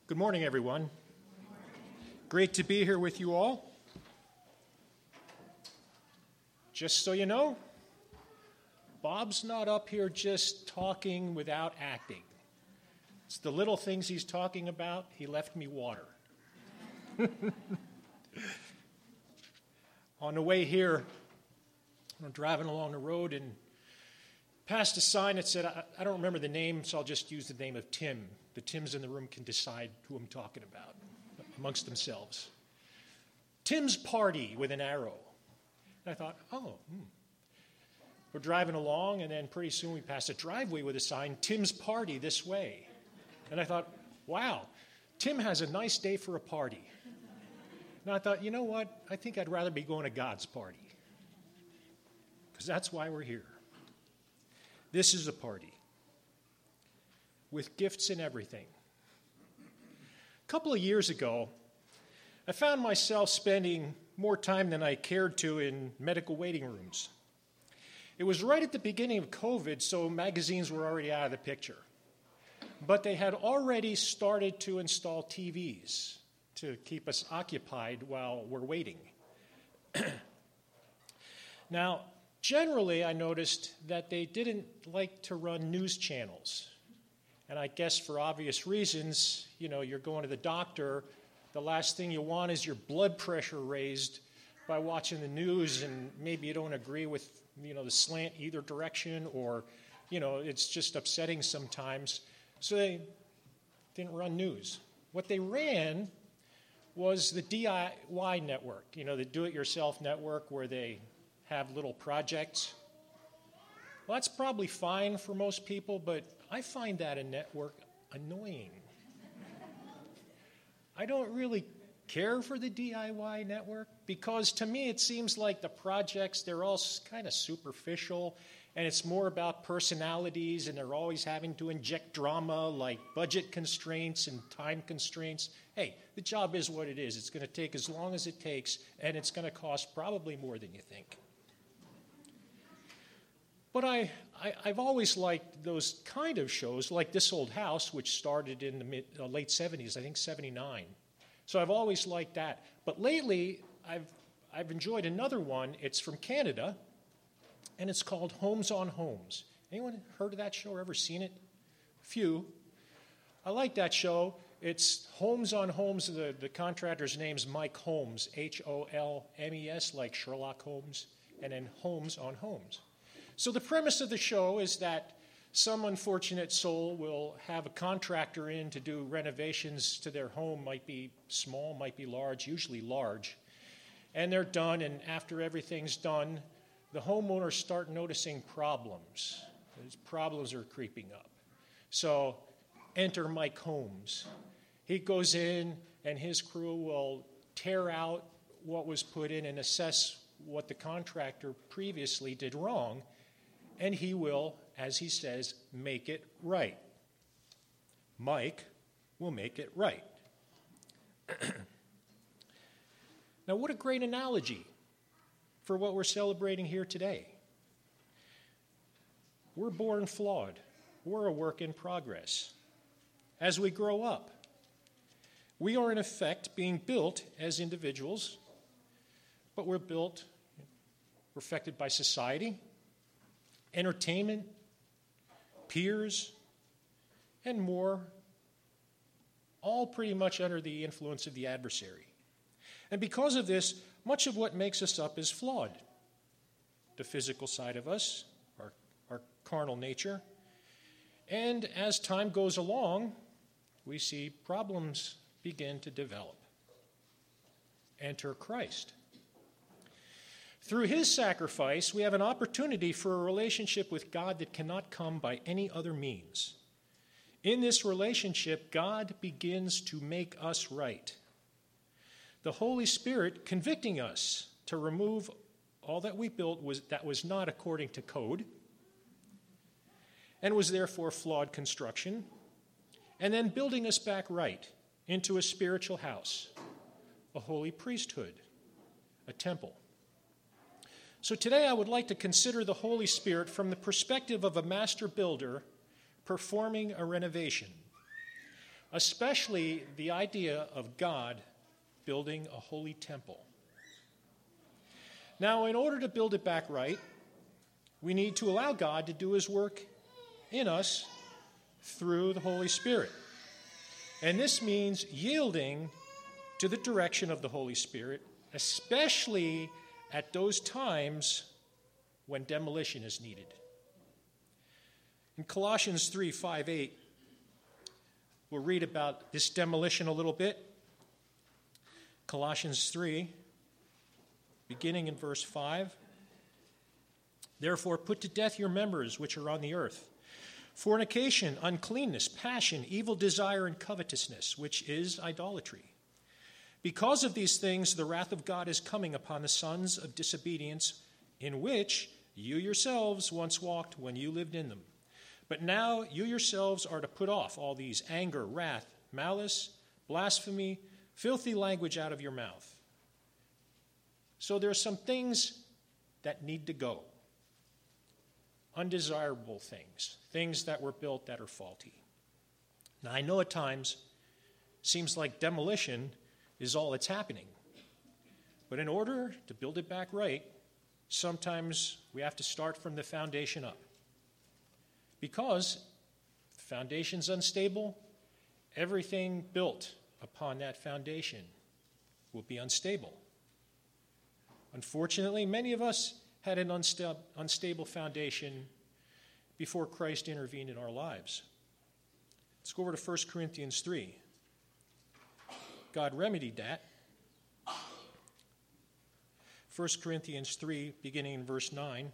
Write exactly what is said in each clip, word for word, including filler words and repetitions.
Good morning, everyone. Great to be here with you all. Just so you know, Bob's not up here just talking without acting. It's the little things he's talking about. He left me water. On the way here, I'm driving along the road and passed a sign that said, I, I don't remember the name, so I'll just use the name of Tim. The Tims in the room can decide who I'm talking about amongst themselves. Tim's Party with an arrow. And I thought, oh, hmm. We're driving along, and then pretty soon we passed a driveway with a sign, Tim's Party this way. And I thought, wow, Tim has a nice day for a party. And I thought, you know what? I think I'd rather be going to God's party. Because that's why we're here. This is a party with gifts and everything. A couple of years ago, I found myself spending more time than I cared to in medical waiting rooms. It was right at the beginning of COVID, so magazines were already out of the picture. But they had already started to install T Vs to keep us occupied while we're waiting. Now, generally, I noticed that they didn't like to run news channels. And I guess for obvious reasons, you know, you're going to the doctor, the last thing you want is your blood pressure raised by watching the news, and maybe you don't agree with, you know, the slant either direction, or, you know, it's just upsetting sometimes. So they didn't run news. What they ran was the D I Y network, you know, the do-it-yourself network where they have little projects. Well, that's probably fine for most people, but I find that a network annoying. I don't really care for the D I Y network because to me it seems like the projects, they're all kind of superficial, and it's more about personalities, and they're always having to inject drama like budget constraints and time constraints. Hey, the job is what it is. It's going to take as long as it takes, and it's going to cost probably more than you think. But I, I, I've always liked those kind of shows, like This Old House, which started in the mid, uh, late seventies, I think seventy-nine. So I've always liked that. But lately, I've, I've enjoyed another one. It's from Canada, and it's called Homes on Homes. Anyone heard of that show or ever seen it? A few. I like that show. It's Homes on Homes. The, the contractor's name's Mike Holmes, H O L M E S, like Sherlock Holmes, and then Homes on Homes. So the premise of the show is that some unfortunate soul will have a contractor in to do renovations to their home, might be small, might be large, usually large. And they're done, and after everything's done, the homeowners start noticing problems. Those problems are creeping up. So enter Mike Holmes. He goes in, and his crew will tear out what was put in and assess what the contractor previously did wrong, and he will, as he says, make it right. Mike will make it right. Now, what a great analogy for what we're celebrating here today. We're born flawed. We're a work in progress. As we grow up, we are in effect being built as individuals, but we're built, we're affected by society, entertainment, peers, and more, all pretty much under the influence of the adversary. And because of this, much of what makes us up is flawed. The physical side of us, our, our carnal nature. And as time goes along, we see problems begin to develop. Enter Christ. Through his sacrifice, we have an opportunity for a relationship with God that cannot come by any other means. In this relationship, God begins to make us right. The Holy Spirit convicting us to remove all that we built was, that was not according to code and was therefore flawed construction, and then building us back right into a spiritual house, a holy priesthood, a temple. So today I would like to consider the Holy Spirit from the perspective of a master builder performing a renovation. especially the idea of God building a holy temple. Now, in order to build it back right, we need to allow God to do his work in us through the Holy Spirit. And this means yielding to the direction of the Holy Spirit, especially at those times when demolition is needed. In Colossians three, five, eight, we'll read about this demolition a little bit. Colossians three, beginning in verse five. Therefore, put to death your members which are on the earth: fornication, uncleanness, passion, evil desire, and covetousness, which is idolatry. Because of these things, the wrath of God is coming upon the sons of disobedience, in which you yourselves once walked when you lived in them. But now you yourselves are to put off all these: anger, wrath, malice, blasphemy, filthy language out of your mouth. So there are some things that need to go. Undesirable things, things that were built that are faulty. Now, I know at times it seems like demolition is all that's happening. But in order to build it back right, sometimes we have to start from the foundation up. Because if the foundation's unstable, everything built upon that foundation will be unstable. Unfortunately, many of us had an unsta- unstable foundation before Christ intervened in our lives. Let's go over to First Corinthians three. God remedied that. First Corinthians three, beginning in verse nine.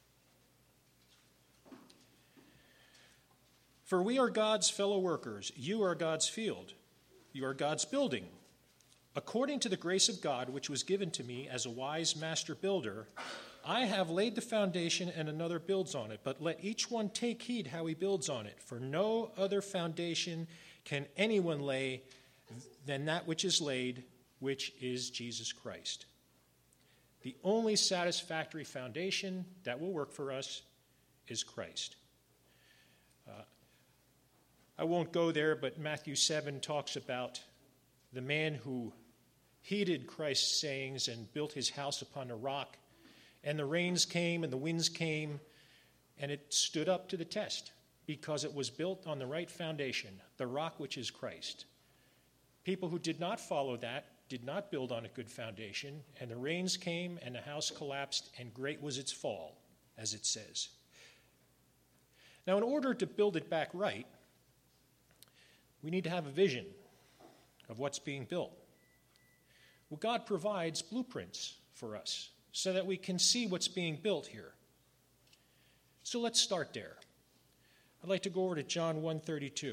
For we are God's fellow workers. You are God's field. You are God's building. According to the grace of God, which was given to me as a wise master builder, I have laid the foundation and another builds on it. But let each one take heed how he builds on it. For no other foundation can anyone lay than that which is laid, which is Jesus Christ. The only satisfactory foundation that will work for us is Christ. Uh, I won't go there, but Matthew seven talks about the man who heeded Christ's sayings and built his house upon a rock, and the rains came and the winds came, and it stood up to the test because it was built on the right foundation, the rock which is Christ. People who did not follow that did not build on a good foundation, and the rains came and the house collapsed, and great was its fall, as it says. Now, in order to build it back right, we need to have a vision of what's being built. Well, God provides blueprints for us so that we can see what's being built here. So let's start there. I'd like to go over to John one thirty-two.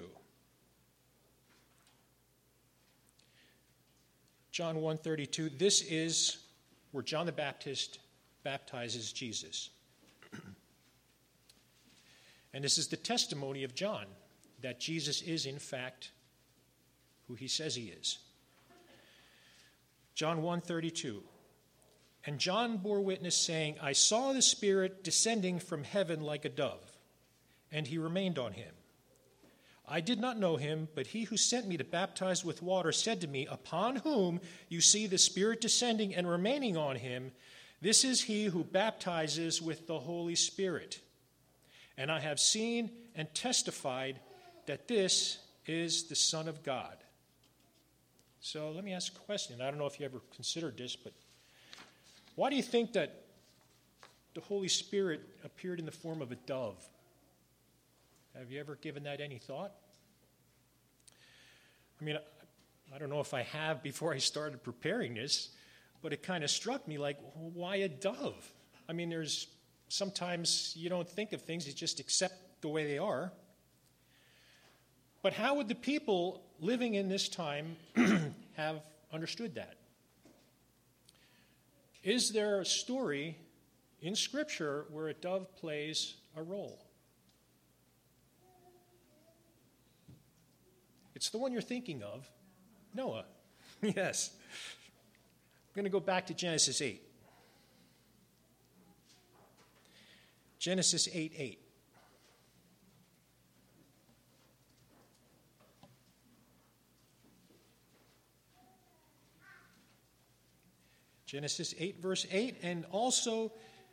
John one thirty-two, this is where John the Baptist baptizes Jesus. And this is the testimony of John that Jesus is, in fact, who he says he is. John one thirty-two. And John bore witness, saying, I saw the Spirit descending from heaven like a dove, and he remained on him. I did not know him, but he who sent me to baptize with water said to me, upon whom you see the Spirit descending and remaining on him, this is he who baptizes with the Holy Spirit. And I have seen and testified that this is the Son of God. So let me ask a question. I don't know if you ever considered this, but why do you think that the Holy Spirit appeared in the form of a dove? Have you ever given that any thought? I mean, I don't know if I have before I started preparing this, but it kind of struck me like, why a dove? I mean, there's sometimes you don't think of things, you just accept the way they are. But how would the people living in this time have understood that? Is there a story in Scripture where a dove plays a role? It's the one you're thinking of, Noah. Yes. I'm going to go back to Genesis eight. Genesis eight eight. Genesis eight, verse eight, and also,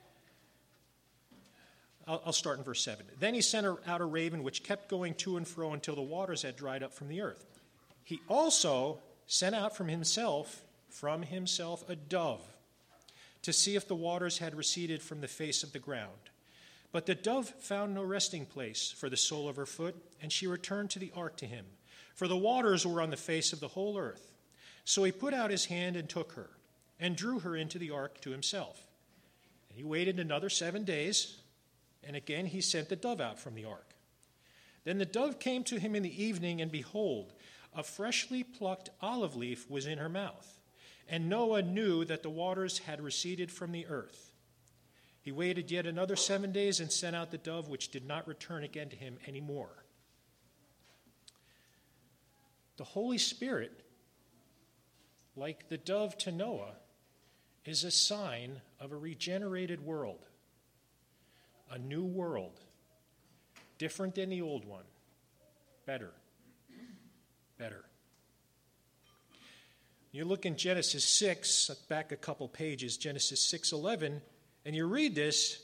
I'll, I'll start in verse seven. Then he sent out a raven which kept going to and fro until the waters had dried up from the earth. He also sent out from himself, from himself a dove, to see if the waters had receded from the face of the ground. But the dove found no resting place for the sole of her foot, and she returned to the ark to him, for the waters were on the face of the whole earth. So he put out his hand and took her, and drew her into the ark to himself. And he waited another seven days, and again he sent the dove out from the ark. Then the dove came to him in the evening, and behold, a freshly plucked olive leaf was in her mouth. And Noah knew that the waters had receded from the earth. He waited yet another seven days and sent out the dove, which did not return again to him any more. The Holy Spirit, like the dove to Noah, is a sign of a regenerated world, a new world, different than the old one, better, better. You look in Genesis six, back a couple pages, Genesis six eleven, and you read this.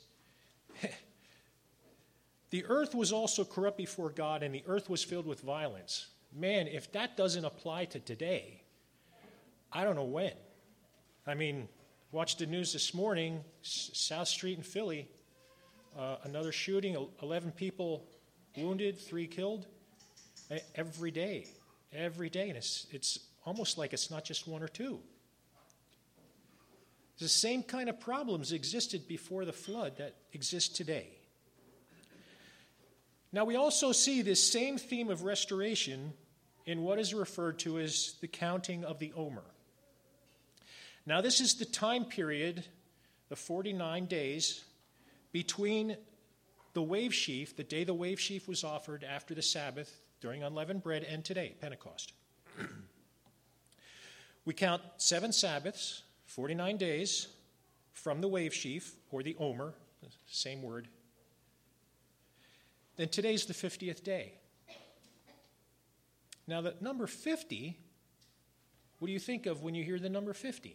The earth was also corrupt before God, and the earth was filled with violence. Man, if that doesn't apply to today, I don't know when. I mean, watched the news this morning, South Street in Philly, uh, another shooting, eleven people wounded, three killed, every day, every day. And it's, it's almost like it's not just one or two. The same kind of problems existed before the flood that exist today. Now, we also see this same theme of restoration in what is referred to as the counting of the Omer. Now, this is the time period, the forty-nine days, between the wave sheaf, the day the wave sheaf was offered after the Sabbath during unleavened bread, and today, Pentecost. We count seven Sabbaths, forty-nine days, from the wave sheaf, or the Omer, same word. Then today's the fiftieth day. Now, the number fifty, what do you think of when you hear the number fifty?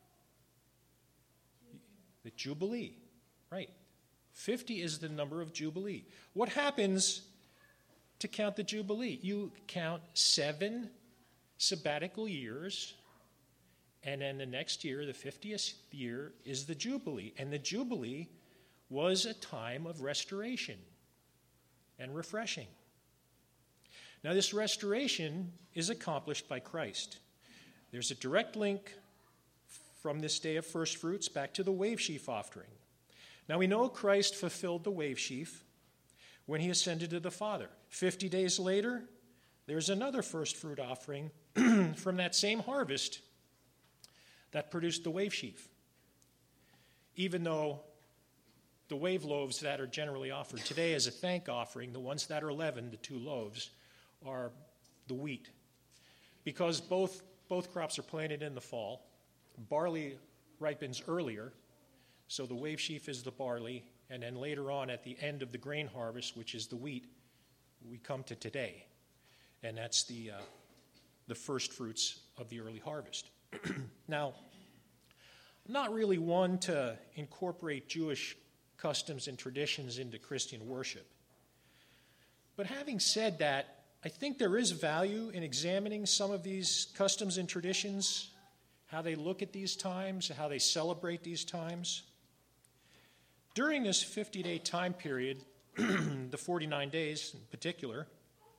The Jubilee, right. fifty is the number of Jubilee. What happens to count the Jubilee? You count seven sabbatical years, and then the next year, the fiftieth year, is the Jubilee. And the Jubilee was a time of restoration and refreshing. Now, this restoration is accomplished by Christ. There's a direct link from this day of first fruits back to the wave sheaf offering. Now, we know Christ fulfilled the wave sheaf when he ascended to the Father. Fifty days later, there's another first fruit offering from that same harvest that produced the wave sheaf. Even though the wave loaves that are generally offered today as a thank offering, the ones that are leavened, the two loaves, are the wheat. Because both, both crops are planted in the fall. Barley ripens earlier, so the wave sheaf is the barley, and then later on at the end of the grain harvest, which is the wheat, we come to today. And that's the, uh, the first fruits of the early harvest. Now, I'm not really one to incorporate Jewish customs and traditions into Christian worship. But having said that, I think there is value in examining some of these customs and traditions, how they look at these times, how they celebrate these times. During this fifty-day time period, the forty-nine days in particular,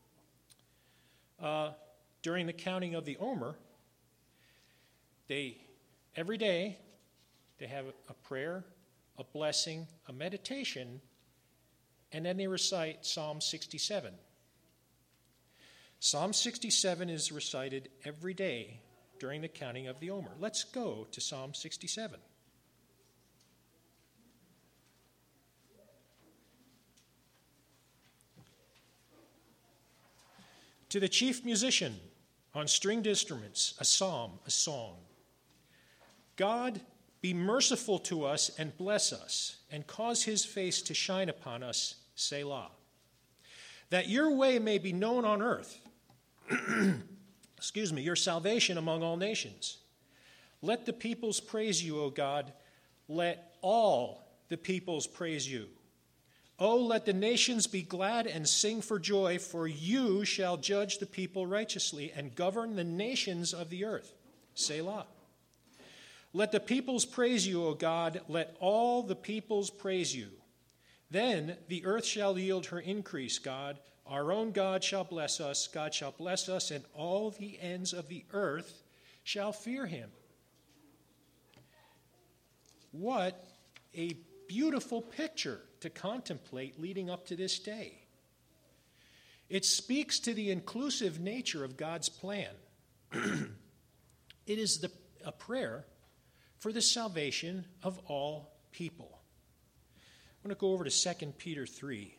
uh, during the counting of the Omer, they, every day, they have a prayer, a blessing, a meditation, and then they recite Psalm sixty-seven. Psalm sixty-seven is recited every day during the counting of the Omer. Let's go to Psalm sixty-seven. To the chief musician on stringed instruments, a psalm, a song. God, be merciful to us and bless us, and cause his face to shine upon us, Selah. That your way may be known on earth, excuse me, your salvation among all nations. Let the peoples praise you, O God. Let all the peoples praise you. Oh, let the nations be glad and sing for joy, for you shall judge the people righteously and govern the nations of the earth. Selah. Let the peoples praise you, O God. Let all the peoples praise you. Then the earth shall yield her increase, God. Our own God shall bless us. God shall bless us, and all the ends of the earth shall fear him. What a beautiful picture to contemplate leading up to this day. It speaks to the inclusive nature of God's plan. It is the, a prayer for the salvation of all people. I'm going to go over to Second Peter three.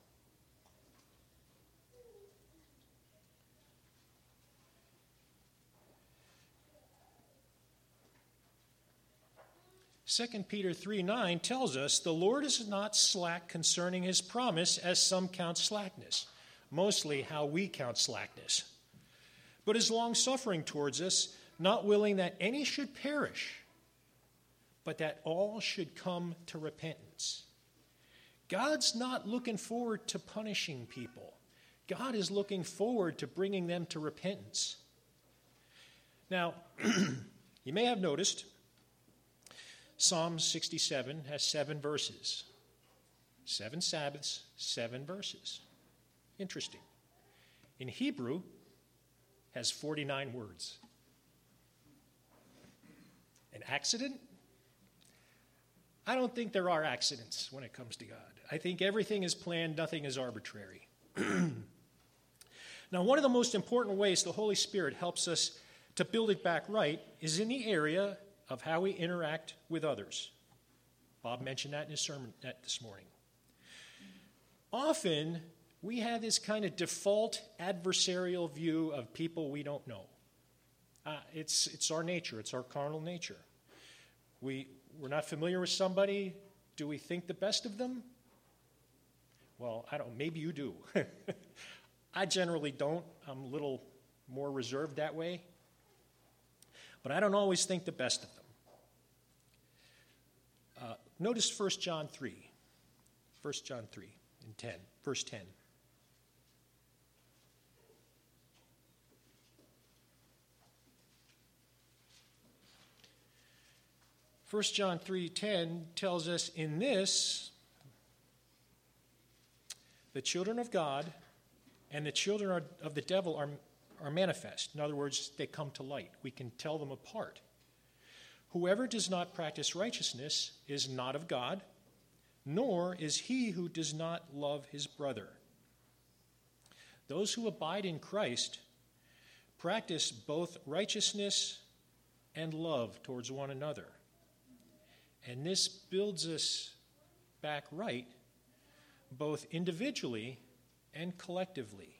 Second Peter three nine tells us, the Lord is not slack concerning his promise, as some count slackness, mostly how we count slackness, but is long-suffering towards us, not willing that any should perish, but that all should come to repentance. God's not looking forward to punishing people. God is looking forward to bringing them to repentance. Now, you may have noticed Psalm sixty-seven has seven verses. Seven Sabbaths, seven verses. Interesting. In Hebrew, has forty-nine words. An accident? I don't think there are accidents when it comes to God. I think everything is planned, nothing is arbitrary. Now, one of the most important ways the Holy Spirit helps us to build it back right is in the area of how we interact with others. Bob mentioned that in his sermon this morning. Often, we have this kind of default adversarial view of people we don't know. Uh, it's, it's our nature. It's our carnal nature. We, we're not familiar with somebody. Do we think the best of them? Well, I don't. Maybe you do. I generally don't. I'm a little more reserved that way. But I don't always think the best of them. Uh, notice First John three. First John three and ten, verse ten. First John three ten tells us, in this, the children of God and the children of the devil are are manifest. In other words, they come to light. We can tell them apart. Whoever does not practice righteousness is not of God, nor is he who does not love his brother. Those who abide in Christ practice both righteousness and love towards one another. And this builds us back right, both individually and collectively.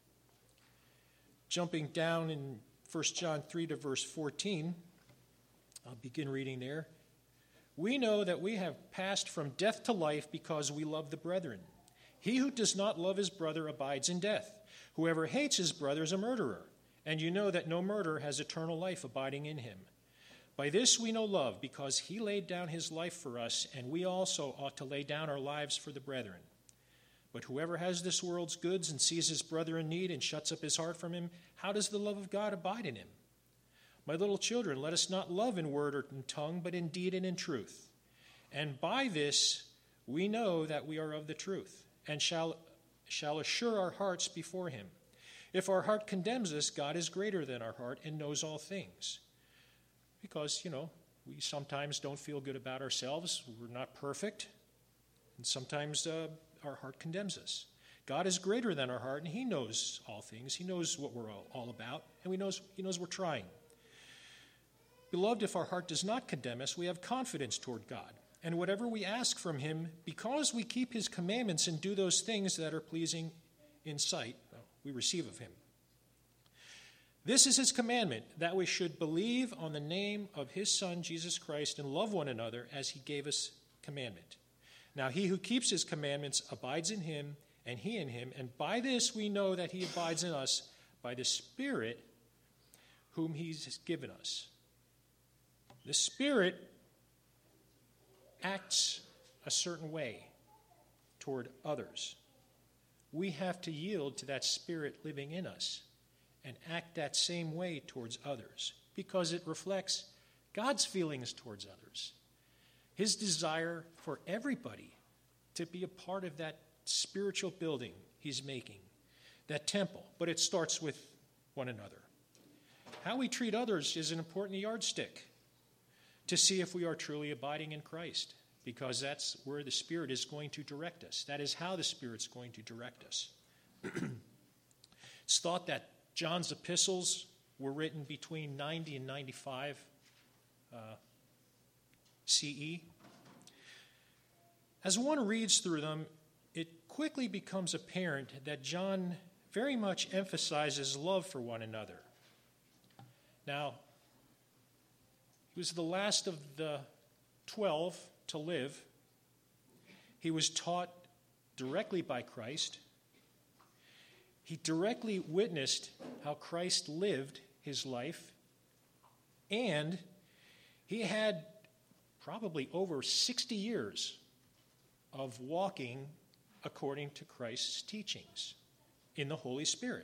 Jumping down in First John three to verse fourteen, I'll begin reading there. We know that we have passed from death to life because we love the brethren. He who does not love his brother abides in death. Whoever hates his brother is a murderer, and you know that no murderer has eternal life abiding in him. By this we know love, because he laid down his life for us, and we also ought to lay down our lives for the brethren. But whoever has this world's goods and sees his brother in need and shuts up his heart from him, how does the love of God abide in him? My little children, let us not love in word or in tongue, but in deed and in truth. And by this we know that we are of the truth, and shall, shall assure our hearts before him. If our heart condemns us, God is greater than our heart and knows all things. Because, you know, we sometimes don't feel good about ourselves. We're not perfect. And sometimes uh, our heart condemns us. God is greater than our heart, and he knows all things. He knows what we're all, all about, and we knows, he knows we're trying. Beloved, if our heart does not condemn us, we have confidence toward God. And whatever we ask from him, because we keep his commandments and do those things that are pleasing in sight, we receive of him. This is his commandment, that we should believe on the name of his Son, Jesus Christ, and love one another as he gave us commandment. Now he who keeps his commandments abides in him, and he in him, and by this we know that he abides in us, by the Spirit whom he has given us. The Spirit acts a certain way toward others. We have to yield to that Spirit living in us and act that same way towards others because it reflects God's feelings towards others, his desire for everybody to be a part of that spiritual building he's making, that temple. But it starts with one another. How we treat others is an important yardstick to see if we are truly abiding in Christ, because that's where the Spirit is going to direct us. That is how the Spirit's going to direct us. It's thought that John's epistles were written between ninety and ninety-five uh, C E. As one reads through them, it quickly becomes apparent that John very much emphasizes love for one another. Now, he was the last of the twelve to live. He was taught directly by Christ. He directly witnessed how Christ lived his life, and he had probably over sixty years of walking according to Christ's teachings in the Holy Spirit.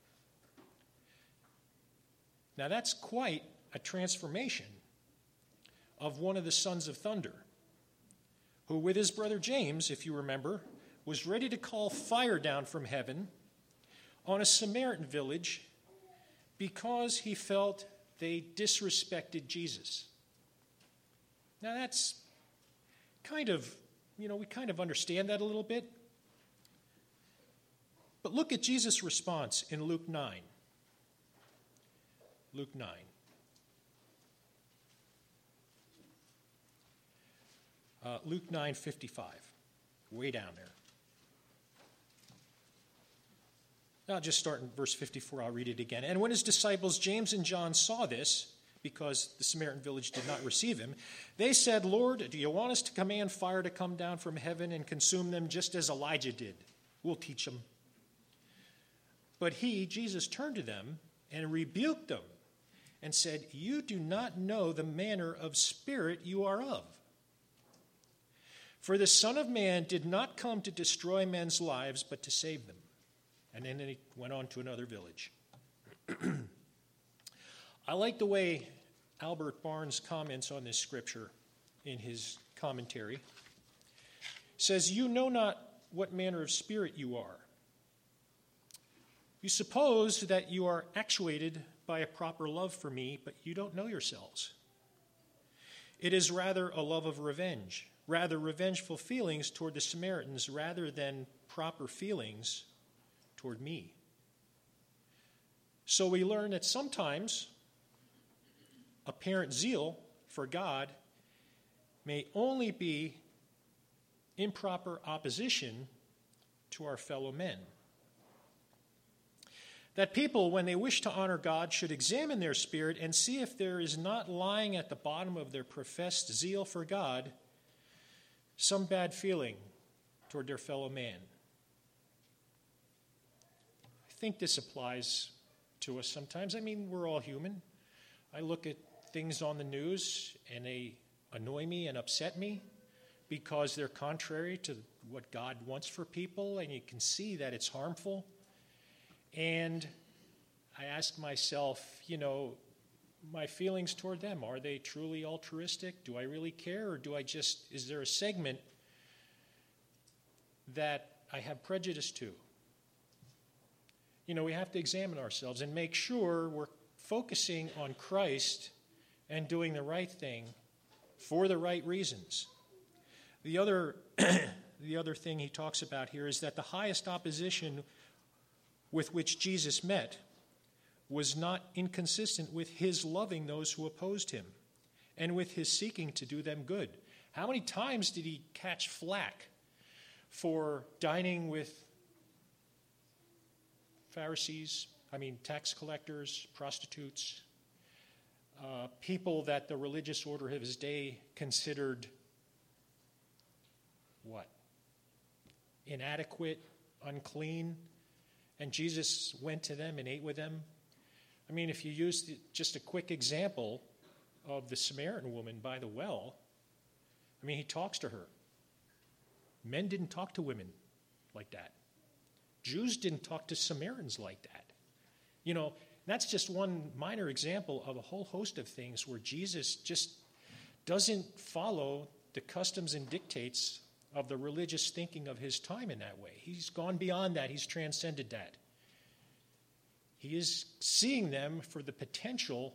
Now that's quite a transformation of one of the sons of thunder, who with his brother James, if you remember, was ready to call fire down from heaven on a Samaritan village because he felt they disrespected Jesus. Now that's kind of, you know, we kind of understand that a little bit. But look at Jesus' response in Luke nine. Luke nine. Uh, Luke nine fifty-five, way down there. I'll just start in verse fifty-four. I'll read it again. And when his disciples James and John saw this, because the Samaritan village did not receive him, they said, "Lord, do you want us to command fire to come down from heaven and consume them just as Elijah did? We'll teach them." But he, Jesus, turned to them and rebuked them and said, "You do not know the manner of spirit you are of. For the Son of Man did not come to destroy men's lives, but to save them." And then he went on to another village. I like the way Albert Barnes comments on this scripture in his commentary. He says, "You know not what manner of spirit you are. You suppose that you are actuated by a proper love for me, but you don't know yourselves. It is rather a love of revenge, rather revengeful feelings toward the Samaritans rather than proper feelings toward me." So we learn that sometimes apparent zeal for God may only be improper opposition to our fellow men. That people, when they wish to honor God, should examine their spirit and see if there is not lying at the bottom of their professed zeal for God some bad feeling toward their fellow man. I think this applies to us sometimes. I mean, we're all human. I look at things on the news and they annoy me and upset me because they're contrary to what God wants for people, and you can see that it's harmful. And I ask myself, you know, my feelings toward them, are they truly altruistic? Do I really care? Or do I just, is there a segment that I have prejudice to? You know, we have to examine ourselves and make sure we're focusing on Christ and doing the right thing for the right reasons. The other, the other thing he talks about here is that the highest opposition with which Jesus met was not inconsistent with his loving those who opposed him and with his seeking to do them good. How many times did he catch flack for dining with Pharisees, I mean tax collectors, prostitutes, uh, people that the religious order of his day considered what? Inadequate, unclean. And Jesus went to them and ate with them. I mean, if you use the, just a quick example of the Samaritan woman by the well, I mean, he talks to her. Men didn't talk to women like that. Jews didn't talk to Samaritans like that. You know, that's just one minor example of a whole host of things where Jesus just doesn't follow the customs and dictates of the religious thinking of his time in that way. He's gone beyond that. He's transcended that. He is seeing them for the potential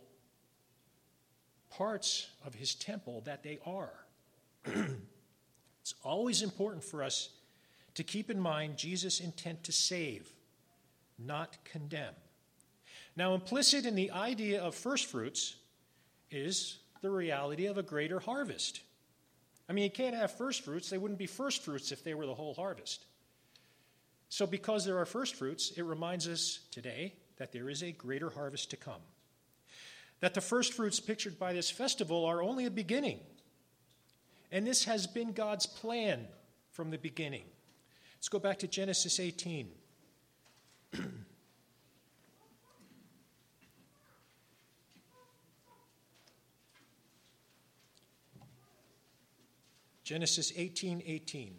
parts of his temple that they are. It's always important for us to keep in mind Jesus' intent to save, not condemn. Now, implicit in the idea of first fruits is the reality of a greater harvest. I mean, you can't have first fruits. They wouldn't be first fruits if they were the whole harvest. So because there are first fruits, it reminds us today that there is a greater harvest to come. That the first fruits pictured by this festival are only a beginning. And this has been God's plan from the beginning. Let's go back to Genesis eighteen. Genesis eighteen eighteen.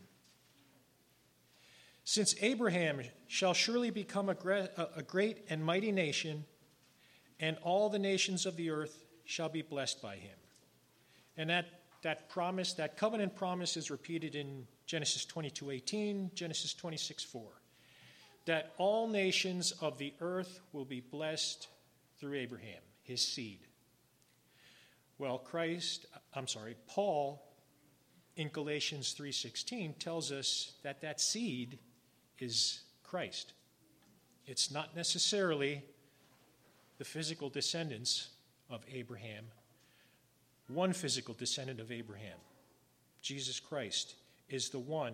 Since Abraham shall surely become a great and mighty nation, and all the nations of the earth shall be blessed by him. And that, that promise, that covenant promise is repeated in Genesis twenty-two eighteen, Genesis twenty-six four. That all nations of the earth will be blessed through Abraham, his seed. Well, Christ, I'm sorry, Paul in Galatians three sixteen tells us that that seed is Christ. It's not necessarily the physical descendants of Abraham, one physical descendant of Abraham. Jesus Christ is the one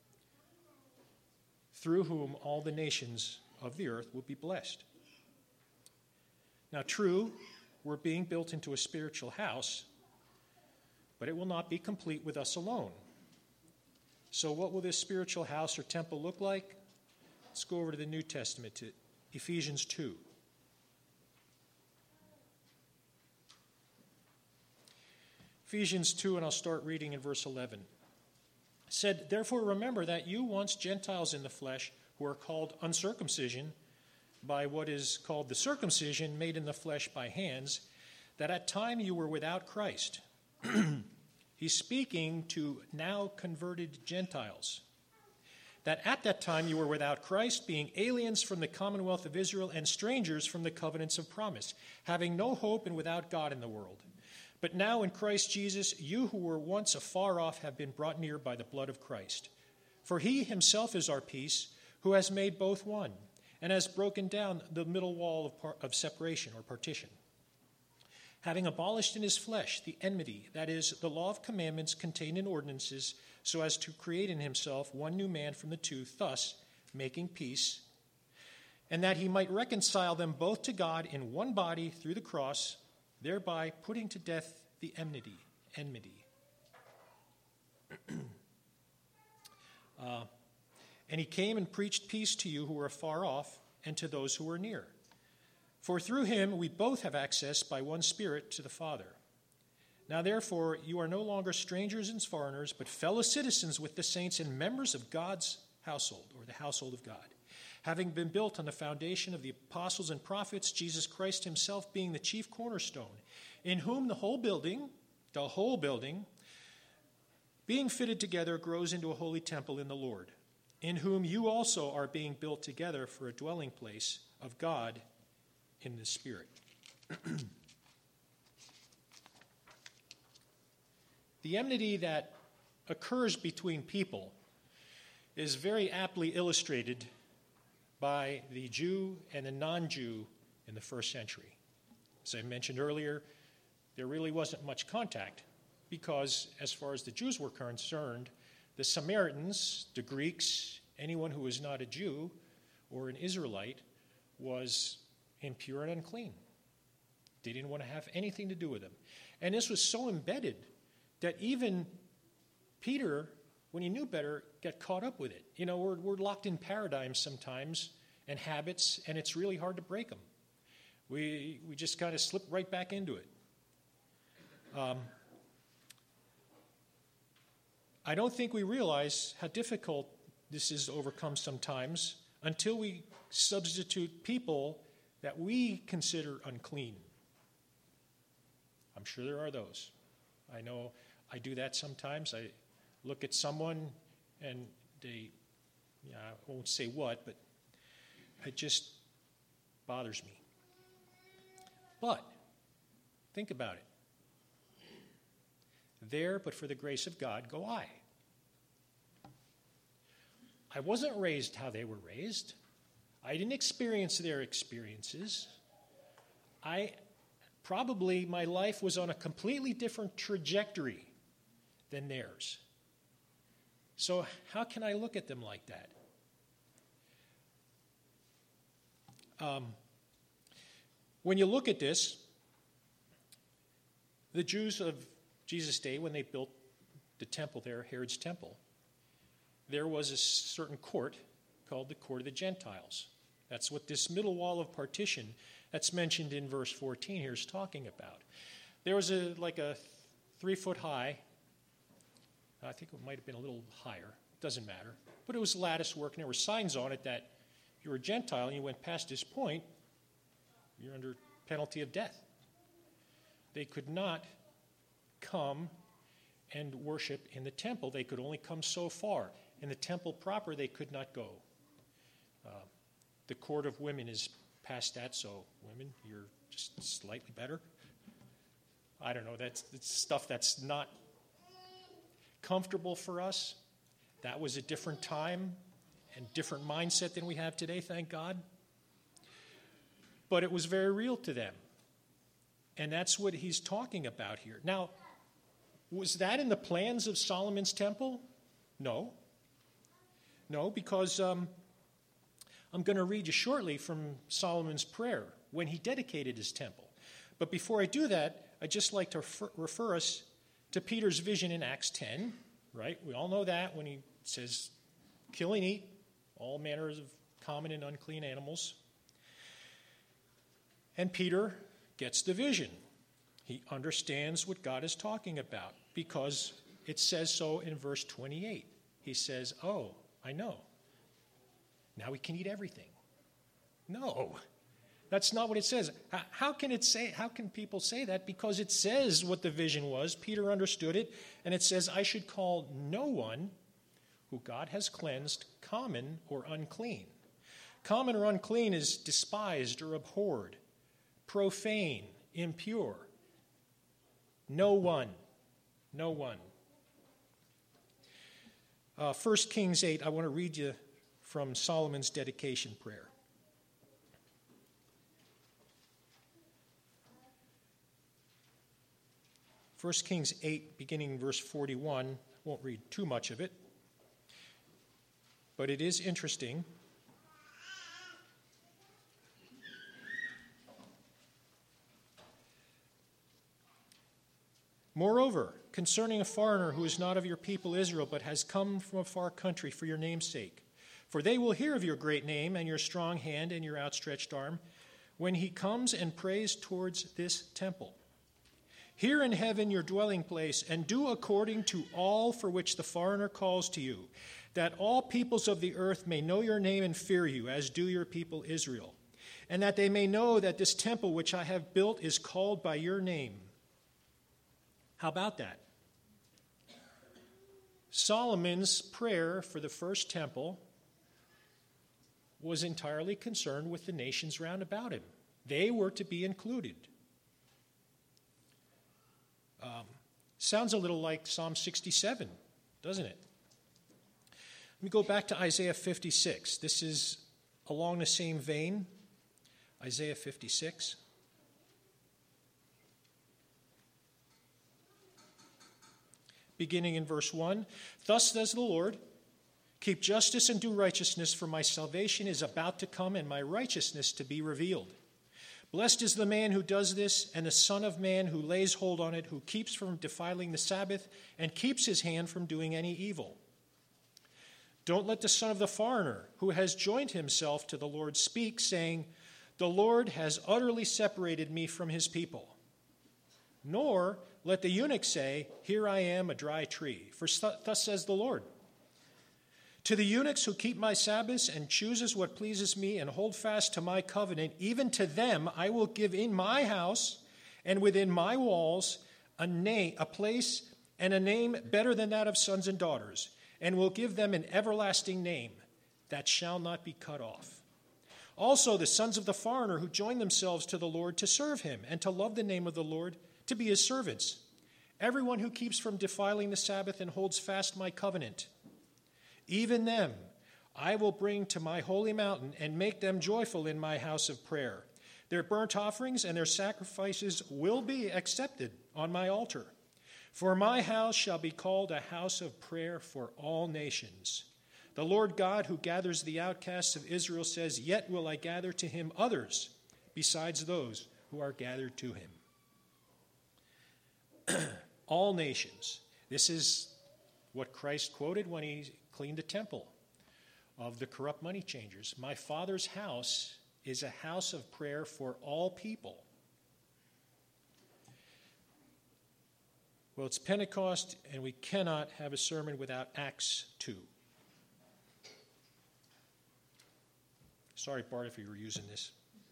through whom all the nations of the earth will be blessed. Now, true, we're being built into a spiritual house, but it will not be complete with us alone. So what will this spiritual house or temple look like? Let's go over to the New Testament, to Ephesians two. Ephesians two, and I'll start reading in verse eleven. It said, "Therefore remember that you once Gentiles in the flesh, who are called uncircumcision by what is called the circumcision made in the flesh by hands, that at time you were without Christ." He's speaking to now converted Gentiles. That at that time you were without Christ, being aliens from the commonwealth of Israel and strangers from the covenants of promise, having no hope and without God in the world. But now in Christ Jesus, you who were once afar off have been brought near by the blood of Christ. For he himself is our peace, who has made both one, and has broken down the middle wall of, par- of separation or partition, having abolished in his flesh the enmity, that is, the law of commandments contained in ordinances, so as to create in himself one new man from the two, thus making peace, and that he might reconcile them both to God in one body through the cross, thereby putting to death the enmity. enmity. uh, and he came and preached peace to you who were afar off, and to those who were near. For through him we both have access by one Spirit to the Father. Now therefore you are no longer strangers and foreigners, but fellow citizens with the saints and members of God's household, or the household of God, having been built on the foundation of the apostles and prophets, Jesus Christ himself being the chief cornerstone, in whom the whole building, the whole building, being fitted together, grows into a holy temple in the Lord, in whom you also are being built together for a dwelling place of God in the Spirit. The enmity that occurs between people is very aptly illustrated by the Jew and the non-Jew in the first century. As I mentioned earlier, there really wasn't much contact because, as far as the Jews were concerned, the Samaritans, the Greeks, anyone who was not a Jew or an Israelite was impure and unclean. They didn't want to have anything to do with them. And this was so embedded that even Peter, when he knew better, got caught up with it. You know, we're, we're locked in paradigms sometimes and habits, and it's really hard to break them. We, we just kind of slip right back into it. Um, I don't think we realize how difficult this is to overcome sometimes until we substitute people that we consider unclean. I'm sure there are those. I know I do that sometimes. I look at someone and they, yeah, I won't say what, but it just bothers me. But think about it. There, but for the grace of God, go I. I wasn't raised how they were raised. I didn't experience their experiences. I probably, my life was on a completely different trajectory than theirs. So how can I look at them like that? Um, when you look at this, the Jews of Jesus' day, when they built the temple there, Herod's temple, there was a certain court called the court of the Gentiles. That's what this middle wall of partition that's mentioned in verse fourteen here is talking about. There was a like a three foot high, I think it might have been a little higher, doesn't matter, but it was lattice work and there were signs on it that if you were a Gentile and you went past this point, you're under penalty of death. They could not come and worship in the temple. They could only come so far. In the temple proper, they could not go. Uh, the court of women is past that, so women, you're just slightly better. I don't know, that's, that's stuff that's not comfortable for us. That was a different time and different mindset than we have today, thank God. But it was very real to them. And that's what he's talking about here. Now, was that in the plans of Solomon's temple? No. No, because um, I'm going to read you shortly from Solomon's prayer when he dedicated his temple. But before I do that, I'd just like to refer, refer us to Peter's vision in Acts ten, right? We all know that when he says, kill and eat all manners of common and unclean animals. And Peter gets the vision. He understands what God is talking about because it says so in verse twenty-eight. He says, oh, I know. Now we can eat everything. No, that's not what it says. How can it say, how can people say that? Because it says what the vision was. Peter understood it, and it says, I should call no one who God has cleansed common or unclean. Common or unclean is despised or abhorred, profane, impure. No one. No one. Uh, First Kings eight, I want to read you from Solomon's dedication prayer. First Kings eight, beginning in verse forty-one. Won't read too much of it, but it is interesting. Moreover, concerning a foreigner who is not of your people Israel, but has come from a far country for your name's sake, for they will hear of your great name and your strong hand and your outstretched arm when he comes and prays towards this temple. Hear in heaven your dwelling place, and do according to all for which the foreigner calls to you, that all peoples of the earth may know your name and fear you, as do your people Israel, and that they may know that this temple which I have built is called by your name. How about that? Solomon's prayer for the first temple was entirely concerned with the nations round about him. They were to be included. Um, sounds a little like Psalm sixty-seven, doesn't it? Let me go back to Isaiah fifty-six. This is along the same vein. Isaiah fifty-six. Beginning in verse one, thus says the Lord, keep justice and do righteousness, for my salvation is about to come and my righteousness to be revealed. Blessed is the man who does this, and the Son of Man who lays hold on it, who keeps from defiling the Sabbath and keeps his hand from doing any evil. Don't let the son of the foreigner who has joined himself to the Lord speak, saying, the Lord has utterly separated me from his people. nor let the eunuch say, here I am, a dry tree. For thus says the Lord. To the eunuchs who keep my Sabbaths and chooses what pleases me and hold fast to my covenant, even to them I will give in my house and within my walls a name, a place and a name better than that of sons and daughters, and will give them an everlasting name that shall not be cut off. Also the sons of the foreigner who join themselves to the Lord to serve him and to love the name of the Lord, to be his servants. Everyone who keeps from defiling the Sabbath and holds fast my covenant, even them I will bring to my holy mountain and make them joyful in my house of prayer. Their burnt offerings and their sacrifices will be accepted on my altar. For my house shall be called a house of prayer for all nations. The Lord God who gathers the outcasts of Israel says, yet will I gather to him others besides those who are gathered to him. All nations. This is what Christ quoted when he cleaned the temple of the corrupt money changers. My Father's house is a house of prayer for all people. Well, it's Pentecost, and we cannot have a sermon without Acts two. Sorry, Bart, if you were using this.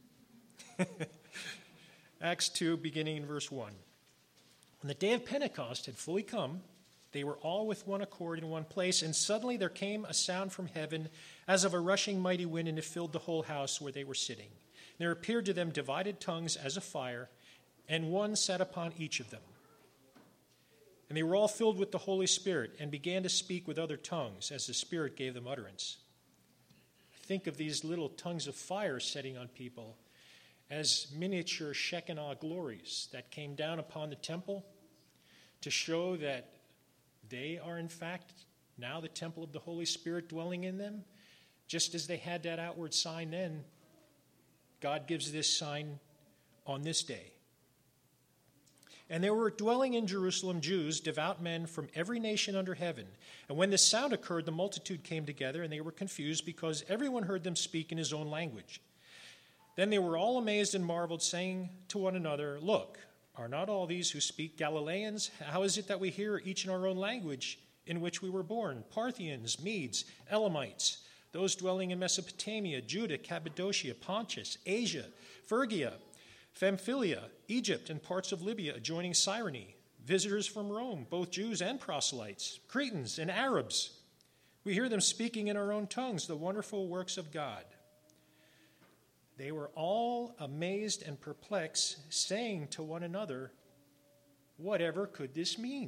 Acts two, beginning in verse one. When the day of Pentecost had fully come, they were all with one accord in one place, and suddenly there came a sound from heaven as of a rushing mighty wind, and it filled the whole house where they were sitting. And there appeared to them divided tongues as of fire, and one sat upon each of them. And they were all filled with the Holy Spirit and began to speak with other tongues as the Spirit gave them utterance. Think of these little tongues of fire setting on people as miniature Shekinah glories that came down upon the temple to show that they are, in fact, now the temple of the Holy Spirit dwelling in them. Just as they had that outward sign then, God gives this sign on this day. And there were dwelling in Jerusalem Jews, devout men from every nation under heaven. And when this sound occurred, the multitude came together, and they were confused because everyone heard them speak in his own language. Then they were all amazed and marveled, saying to one another, look, are not all these who speak Galileans? How is it that we hear each in our own language in which we were born? Parthians, Medes, Elamites, those dwelling in Mesopotamia, Judah, Cappadocia, Pontus, Asia, Phrygia, Pamphylia, Egypt, and parts of Libya adjoining Cyrene, visitors from Rome, both Jews and proselytes, Cretans and Arabs. We hear them speaking in our own tongues the wonderful works of God. They were all amazed and perplexed, saying to one another, whatever could this mean?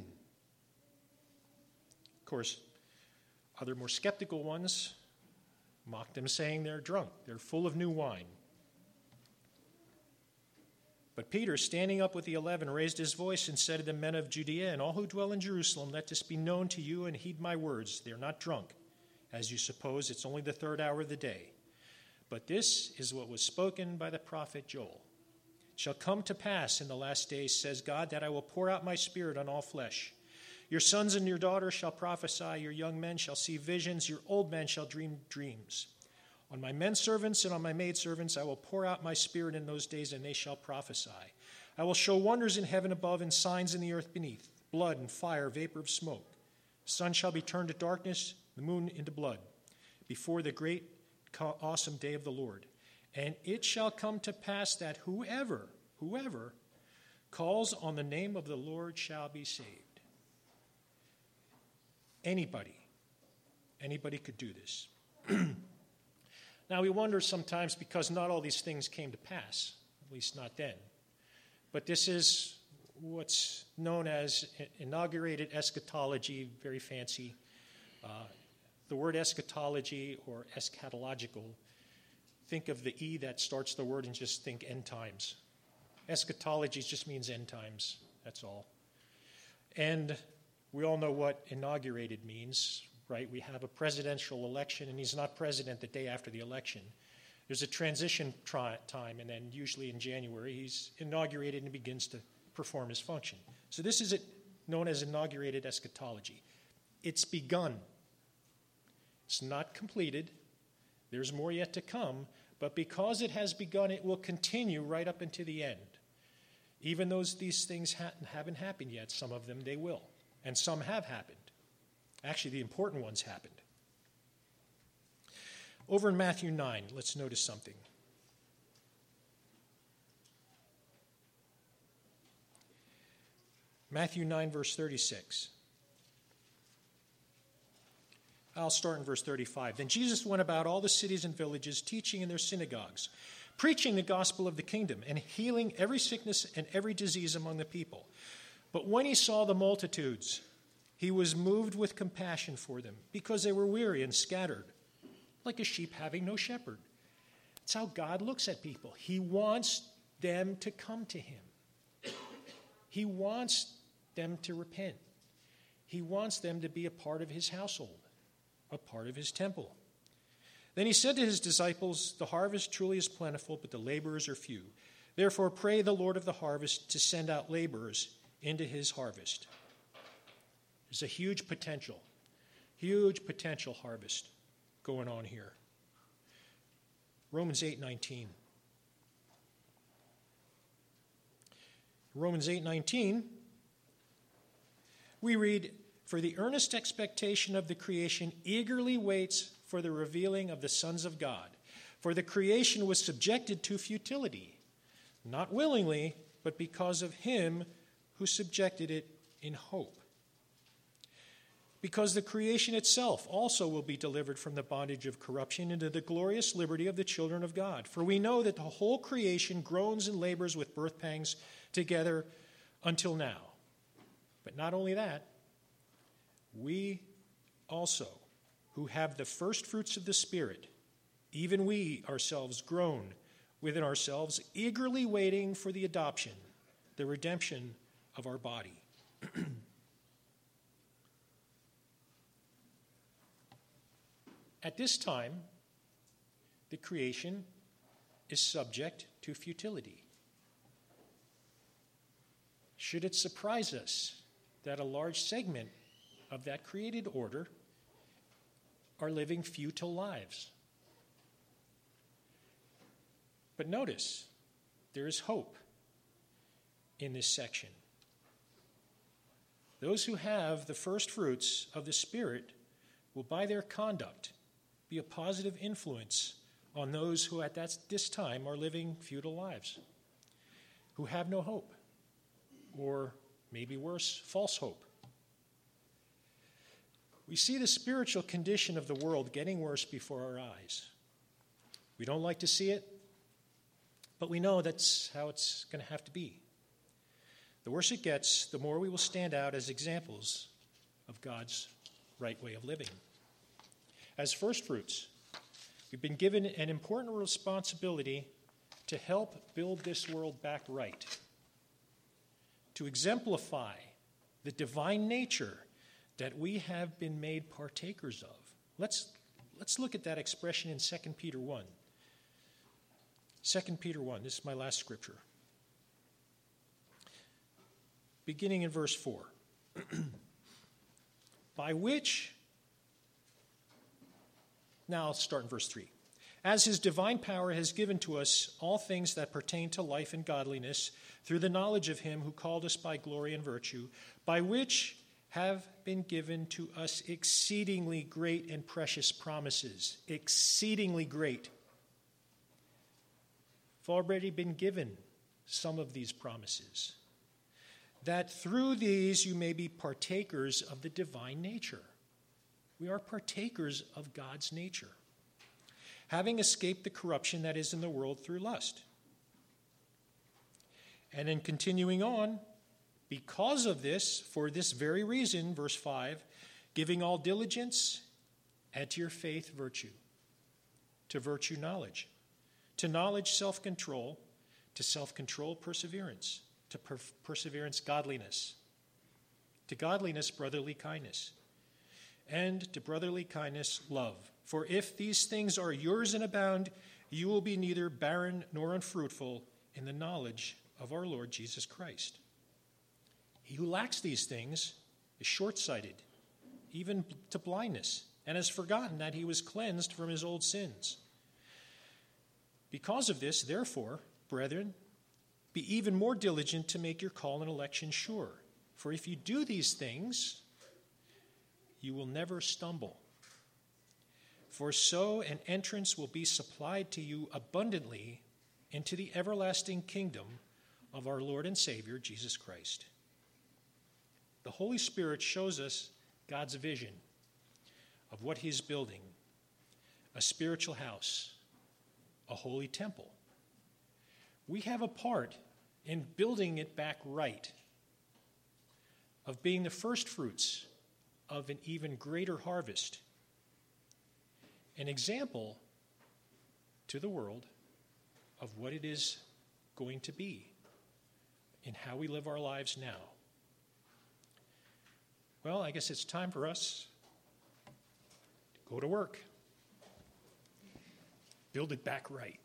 Of course, other more skeptical ones mocked them, saying they're drunk, they're full of new wine. But Peter, standing up with the eleven, raised his voice and said to the men of Judea and all who dwell in Jerusalem, let this be known to you and heed my words. They are not drunk, as you suppose. It's only the third hour of the day. But this is what was spoken by the prophet Joel. It shall come to pass in the last days, says God, that I will pour out my spirit on all flesh. Your sons and your daughters shall prophesy, your young men shall see visions, your old men shall dream dreams. On my men servants and on my maidservants I will pour out my spirit in those days, and they shall prophesy. I will show wonders in heaven above and signs in the earth beneath, blood and fire, vapor of smoke. The sun shall be turned to darkness, the moon into blood, before the great awesome day of the Lord. And it shall come to pass that whoever, whoever calls on the name of the Lord shall be saved. Anybody, anybody could do this. Now we wonder sometimes because not all these things came to pass, at least not then. But this is what's known as inaugurated eschatology, very fancy. Uh, the word eschatology or eschatological, think of the E that starts the word and just think end times. Eschatology just means end times, that's all. And we all know what inaugurated means, right? We have a presidential election, and he's not president the day after the election. There's a transition tri- time, and then usually in January, he's inaugurated and begins to perform his function. So this is it, known as inaugurated eschatology. It's begun. It's not completed. There's more yet to come, but because it has begun, it will continue right up into the end. Even though these things ha- haven't happened yet, some of them they will. And some have happened. Actually, the important ones happened. Over in Matthew nine, let's notice something. Matthew nine, verse thirty-six. I'll start in verse thirty-five. Then Jesus went about all the cities and villages, teaching in their synagogues, preaching the gospel of the kingdom, and healing every sickness and every disease among the people. But when he saw the multitudes, he was moved with compassion for them, because they were weary and scattered, like a sheep having no shepherd. That's how God looks at people. He wants them to come to him. He wants them to repent. He wants them to be a part of his household, a part of his temple. Then he said to his disciples, the harvest truly is plentiful, but the laborers are few. Therefore pray the Lord of the harvest to send out laborers into his harvest. There's a huge potential, huge potential harvest going on here. Romans eight nineteen. Romans eight nineteen, we read, for the earnest expectation of the creation eagerly waits for the revealing of the sons of God. For the creation was subjected to futility, not willingly, but because of him who subjected it in hope. Because the creation itself also will be delivered from the bondage of corruption into the glorious liberty of the children of God. For we know that the whole creation groans and labors with birth pangs together until now. But not only that, we also, who have the first fruits of the Spirit, even we ourselves groan within ourselves, eagerly waiting for the adoption, the redemption of our body. At this time, the creation is subject to futility. Should it surprise us that a large segment of that created order are living futile lives? But notice, there is hope in this section. Those who have the first fruits of the Spirit will, by their conduct, be a positive influence on those who at that, this time are living futile lives, who have no hope, or maybe worse, false hope. We see the spiritual condition of the world getting worse before our eyes. We don't like to see it, but we know that's how it's going to have to be. The worse it gets, the more we will stand out as examples of God's right way of living. As first fruits, we've been given an important responsibility to help build this world back right, to exemplify the divine nature that we have been made partakers of. Let's, let's look at that expression in Second Peter one. Second Peter one, this is my last scripture. Beginning in verse four. By which, now I'll start in verse three. As his divine power has given to us all things that pertain to life and godliness, through the knowledge of him who called us by glory and virtue, by which have been given to us exceedingly great and precious promises. Exceedingly great. We've already been given some of these promises, that through these you may be partakers of the divine nature. We are partakers of God's nature, having escaped the corruption that is in the world through lust. And then continuing on, because of this, for this very reason, verse five, giving all diligence, add to your faith virtue, to virtue knowledge, to knowledge self-control, to self-control perseverance, to per- perseverance godliness, to godliness brotherly kindness, and to brotherly kindness love. For if these things are yours and abound, you will be neither barren nor unfruitful in the knowledge of our Lord Jesus Christ. He who lacks these things is short-sighted, even to blindness, and has forgotten that he was cleansed from his old sins. Because of this, therefore, brethren, Be even more diligent to make your call and election sure. For if you do these things, you will never stumble. For so an entrance will be supplied to you abundantly into the everlasting kingdom of our Lord and Savior, Jesus Christ. The Holy Spirit shows us God's vision of what he's building: a spiritual house, a holy temple. We have a part in building it back right, of being the first fruits of an even greater harvest, an example to the world of what it is going to be in how we live our lives now. Well, I guess it's time for us to go to work. Build it back right.